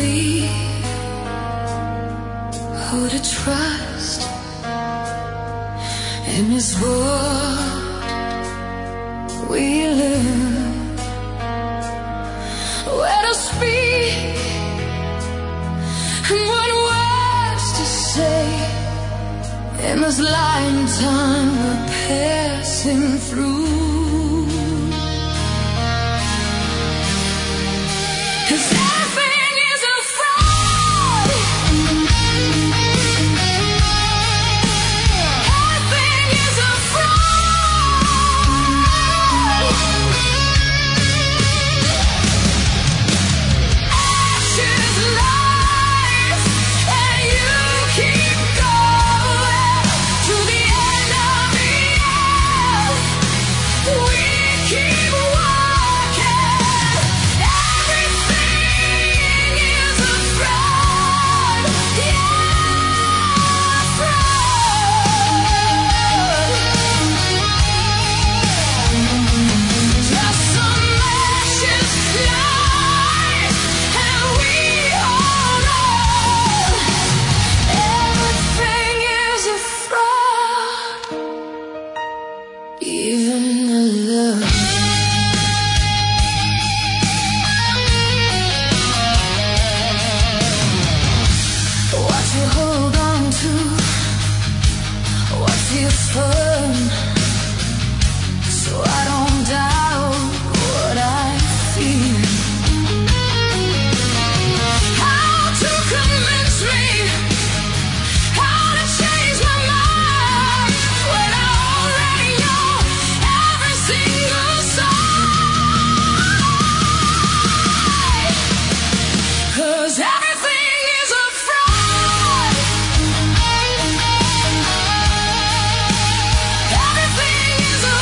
believe, who to trust in this world we live, where to speak and what words to say in this line of time we're passing through. 'Cause everything is a fraud. Everything is a fraud. Ashes, lies, and you keep going to the end of the earth. We keep walking. Everything is a fraud. Yeah, fraud. Just some ashes, lies, and we hold on. Everything is a fraud, even the love. What you hold on to, what feels fun, so I don't doubt what I feel. How to convince me, how to change my mind, when I already know every single side. 'Cause everything is a fraud. Everything is a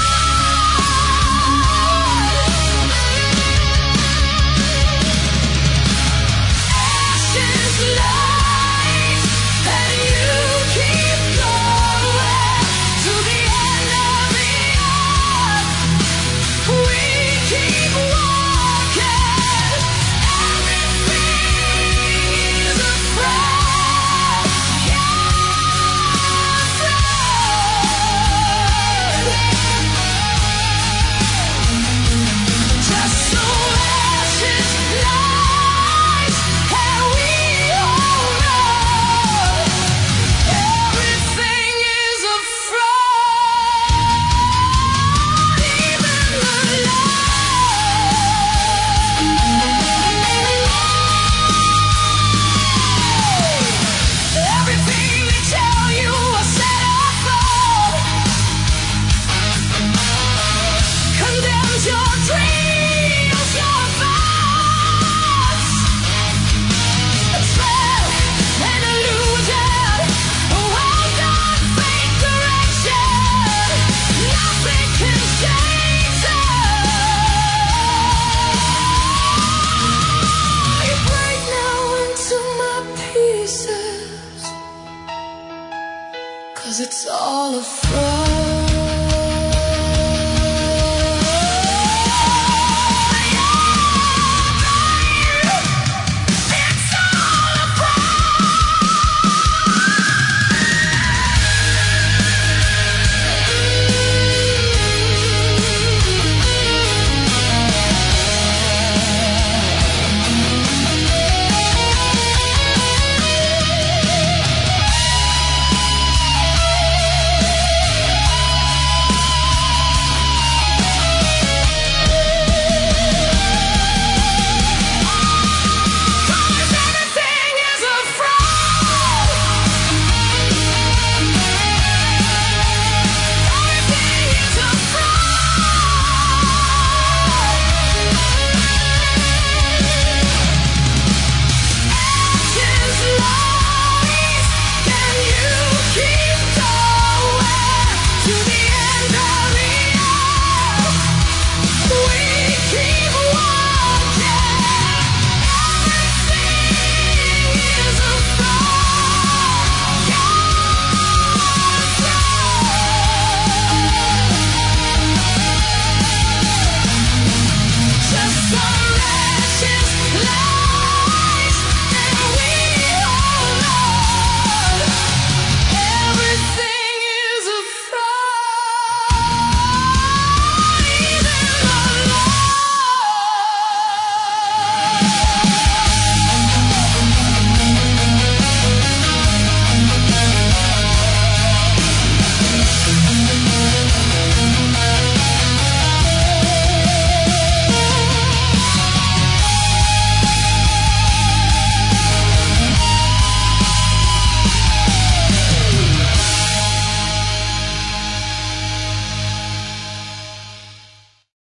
fraud. Ashes, lies, and you keep going to the end of the earth. We keep walking. Everything is a fraud. Yeah, fraud. Just some ashes, lies, and we hold on. Everything is a fraud, even the love. Everything they tell you was set up for condemns your dreams, your thoughts. A spell, an illusion, a well-done fake direction. Nothing can change it. You break now into my pieces, 'cause it's all a fraud.